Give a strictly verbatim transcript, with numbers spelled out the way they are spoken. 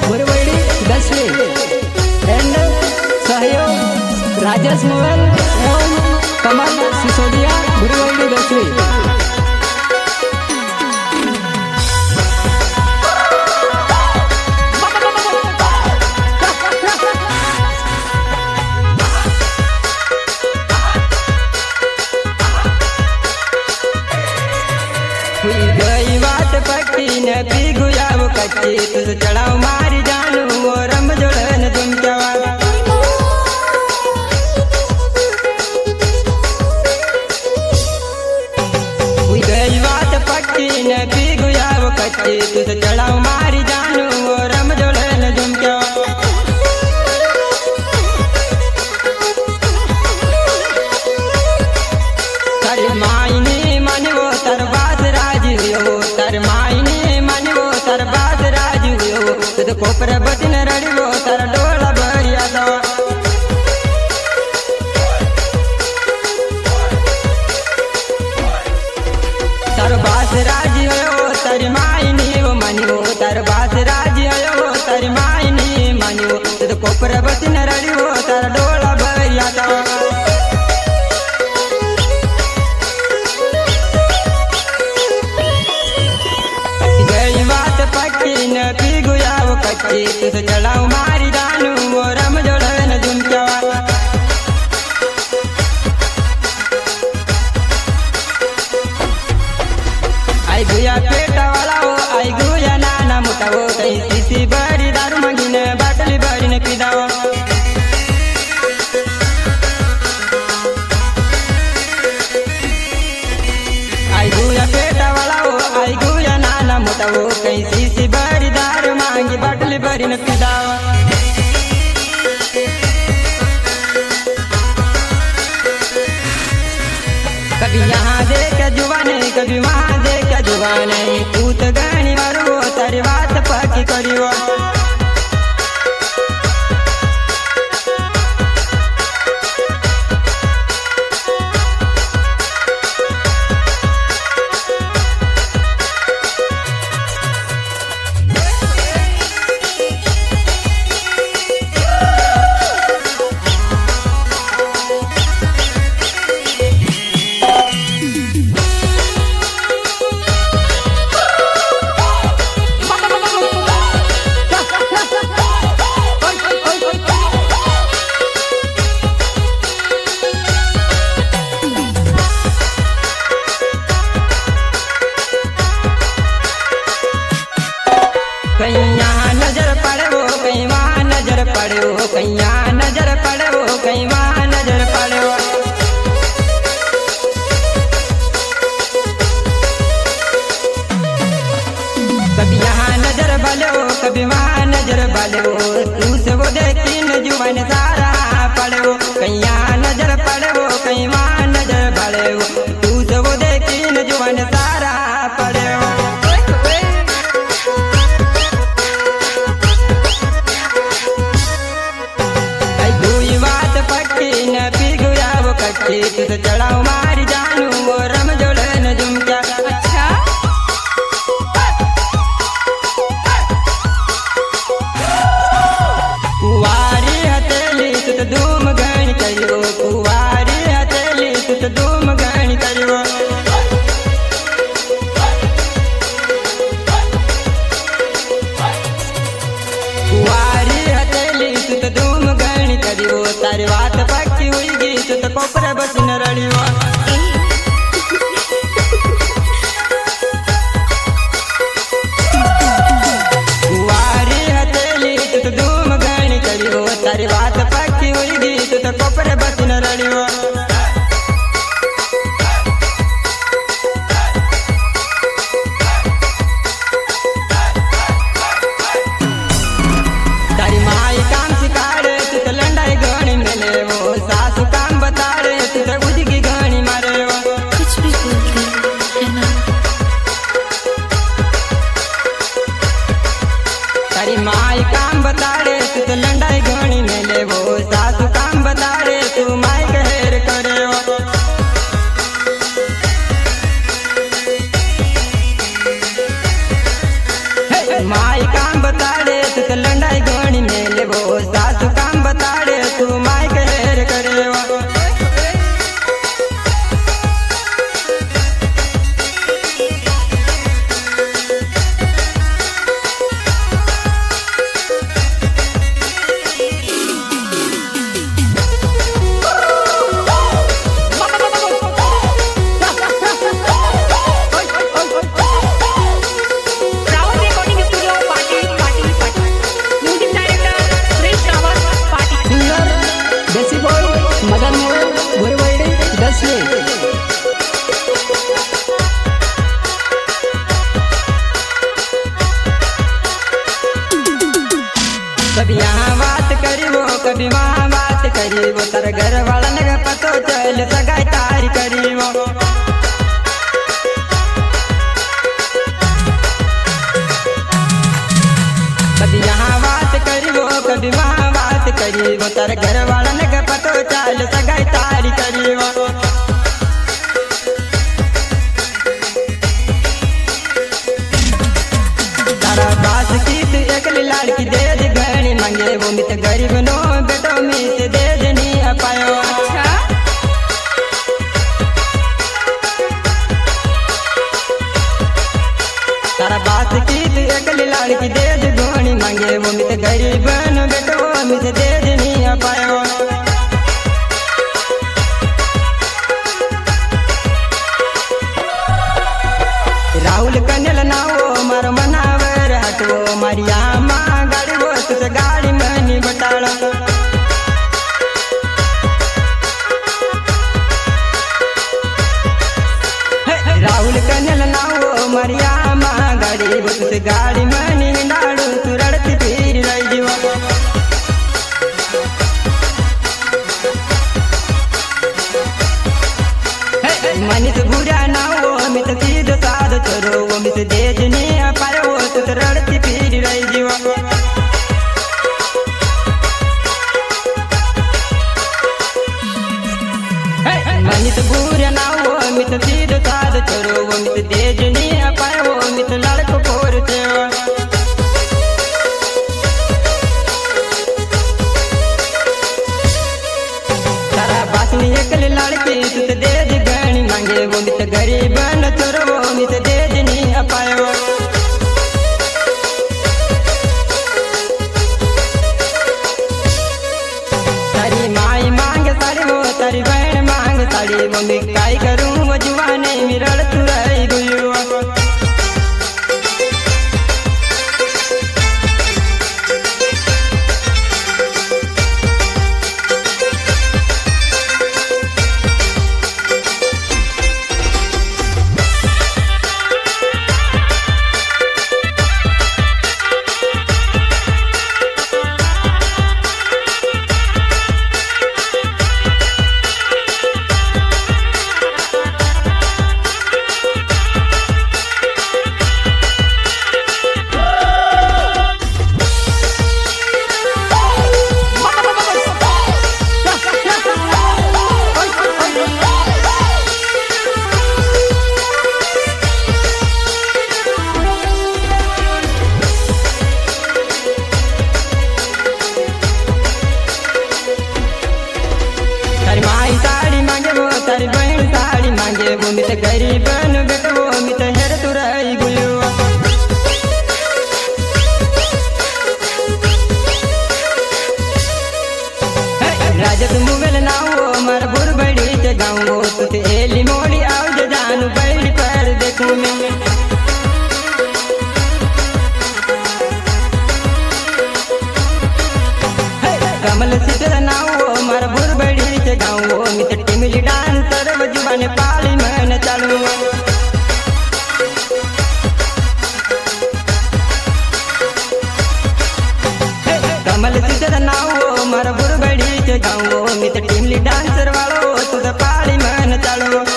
बुरवड़ी दसवीं एंड सहयोग राजेश मोबाइल एवं कमल सिसोदिया बुरवड़ी दसवीं। गई बात पक्की न पी गुलाब कच्ची तुझ चढ़ाओ मारी जानू और रम जोड़न तुम क्या गई बात पक्की न पी गुलाब कच्ची तुझ चढ़ाओ मारी जानू और रम जोड़न तुम क्या तारी मायने मन वो तर बात राजी हो तर मायने मन वो तर बात राजी हो तुझ कोपर बटन रड़ी वो तर डोला भरिया दवा तर बात राजी हो तर मायने वो मन वो तर बात राजी हो तर मायने मन वो तुझ कोपर बटन रड़ी वो तर डोला भरिया दवा पक्की न पी गुलाब कच्ची तुझ चढ़ाओ मारी जानू वो रम जोड़न तुम क्या आई गुया पेटा वाला हो आई गुया नाना मोटा हो कहीं सीसी बड़ी दारू मंगी न बाटली बड़ी न पीदाओ आई गुया पेटा वाला हो आई गुया नाना मोटा हो कहीं सीसी बड़ी दारू मांगी बाटली बड़ी न पीदावा कभी यहाँ देख जुबाने कभी वहाँ देख जुबाने तू तो गानी मारो तारी बात पक्की करियो कहीं यहाँ नजर पड़े वो कहीं वहाँ नजर पड़े वो कहीं यहाँ नजर पड़े वो कहीं वहाँ नजर पड़े वो कभी यहाँ नजर भले हो कभी वहाँ नजर भले हो तू से वो देखी न जुबान सारा पड़े हो कहीं यहाँ नजर पड़े वो कहीं वहाँ नजर भले हो तू से वो देखी न जुबान सारा पड़े हो न पी गुलाब कच्ची तुझ चढ़ाओ मारी जानू वो रम जोड़न तुम क्या अच्छा कुवारी हथेली तुझ धूम गण करियो कुवारी हथेली तुझ धूम गण करियो कुवारी हथेली तुझ धूम गण करियो तारी बात पक्की हुई गी तुझ कोपर बस न रड़ियो कुवारी हथेली तुझ धूम गण करियो तारी बात पक्की हुई गी तुझ कोपर बस न रड़ियो तारी माई काम सिखाड़े तुझ लंडाई गणी मिले वो सासू काम बता रहे तुझे बुझ की गणी मारे वो कुछ भी बोलते है ना तारी माई काम बता रहे तुझे लंडाई गणी मिले वो सासू काम बता रहे तू माई कहर करे वो माई काम बता रहे तुझे लंडाई कभी यहाँ बात करी वो कभी वहाँ बात करी वो तर घर वाला ने पतो चल सगाई तारी करी वो कभी यहाँ बात करी वो कभी वहाँ बात करी वो तर घर वाला ने पतो चल सगाई तारी करी वो तारा बास की तू एक लड़की दे दे घड़ी मांगे वो मित गरीब नो बेटो मित दे देनी अपायो तारा बास की तू एक लड़की दे दे घड़ी मांगे वो मित गरीब नो बेटो मित दे देनी अपायो राहुल कन्यल नाओ मारो मनावर हटो मारिया माँ गाड़ी वो तुझे गाड़ी मनी बटाड़ा राहुल कन्यल नाओ मारिया माँ गाड़ी वो तुझे गाड़ी मनी डाड़ू तू रड़ती फिर रही जीवा मनीष बुरा ना हो मित सीधो साधो चोरो वो मित दे जनी पार वो तू तो रड़ती फिर रही जीवा मनीष बुरा ना हो मित सीधो साधो चोरो वो मित दे जनी पार वो मित लड़को फोर चेवा तारा बासनी एकली लड़की तू तो दे दे गणी मांगे वो मित गरीब न चोरो वो मित दे देनी अपायो तारी माई मांग साड़ी वो तारी बहन मांग साड़ी वो मैं काई करूं वो जुवाने मिरड़ तू रही गुयु तारी बहन साड़ी मांगे वो मित गरीब न बेटो वो मित हेर तू रही गुयु राजत मुगल ना हो मर बुर बड़ी ते गाँव तू ते एली मोड़ी आओ जो जानू बड़ी पर देखूं मैं कमल सिद्धर ना हो मर बुर बड़ी ते गाँव मित टिमली डांसर जुबान पाली मन चालू कमल सिद्धर ना हो मर बुर बड़ी ते गाँव मित टिमली डांसर वालो तू तो पाली मन चालू